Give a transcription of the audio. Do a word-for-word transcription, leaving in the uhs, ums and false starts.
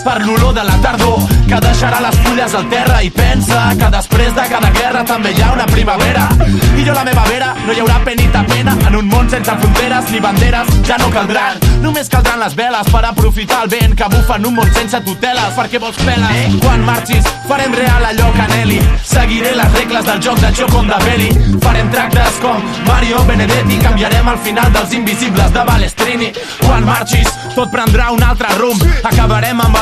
per l'olor de la tardor que deixarà les fulles al terra, i pensa que després de cada guerra també hi ha una primavera. I jo la meva vera, no hi haurà penita pena en un món sense fronteres ni banderes, ja no caldran, només caldran les veles per aprofitar el vent que bufa en un món sense tuteles. Per què vols peles? Eh? Quan marxis farem real allò que anheli, seguiré les regles del joc de Gioconda-Belli, farem tractes com Mario Benedetti, canviarem el final dels Invisibles de Balestrini. Quan marxis tot prendrà un altre rumb, acabarem amb